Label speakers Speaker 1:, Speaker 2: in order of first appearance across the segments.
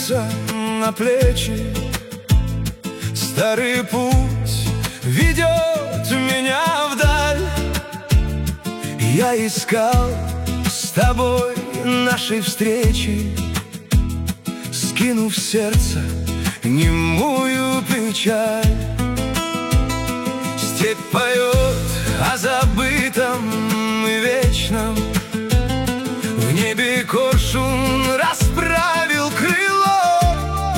Speaker 1: ложится на плечи. Старый путь ведет меня вдаль. Я искал с тобой нашей встречи, скинув в сердце немую печаль. Степь поет о забытом и вечном, в небе коршун расправил крыло.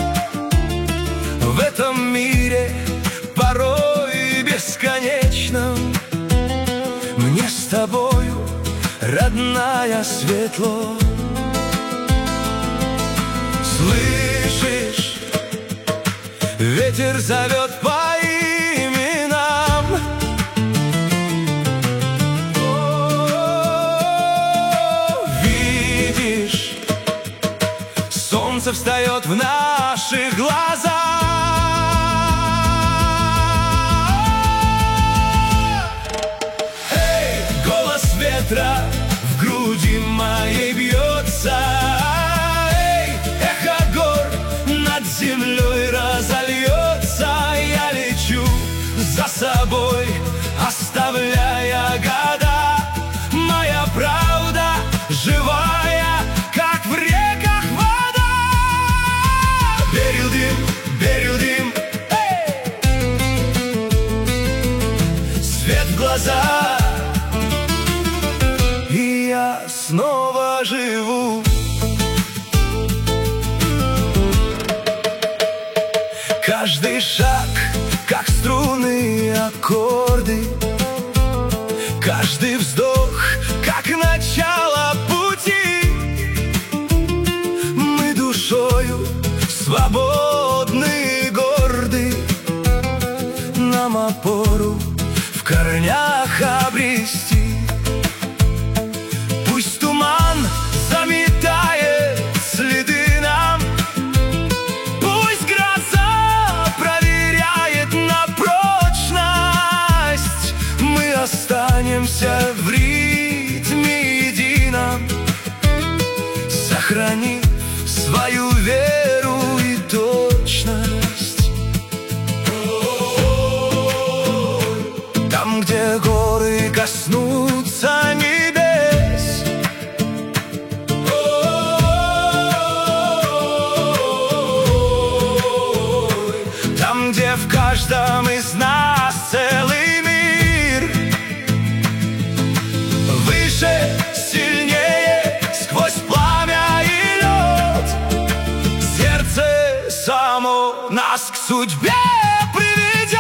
Speaker 1: В этом мире порой бесконечном мне с тобою, родная, светло. Слышишь, ветер зовет по именам. Видишь, солнце встает в наших глазах. Эй, голос ветра в груди моей бьется. Землей разольется, я лечу за собой, оставляя года. Моя правда живая, как в реках вода. Берил дым, свет в глаза, и я снова живу. Каждый шаг, как струны, аккорды. Каждый вздох, как начало пути. Мы душою свободны и горды. Нам опору в корнях обрести. Пусть туман заметает следы нам, останемся в ритме едином, сохранив свою веру и точность. Там, где горы коснутся небес, там, где в каждом из нас целый сильнее сквозь пламя и лед, сердце само нас к судьбе приведет.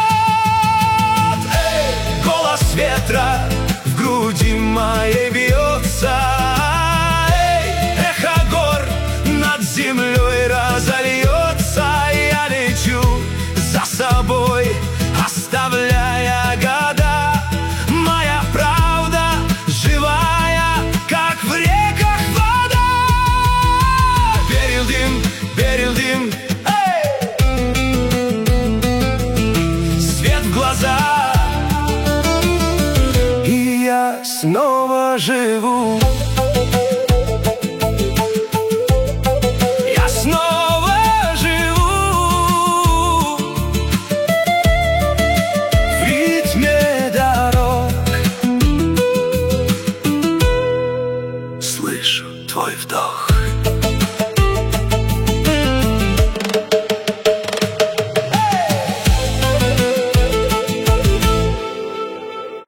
Speaker 1: Эй, голос ветра в груди моей бьется. Эй, эхо гор над землей разольется. Я лечу за собой, оставляя года. Моя правда живая, как в реках вода. Берил дым, свет в глаза, и я снова живу.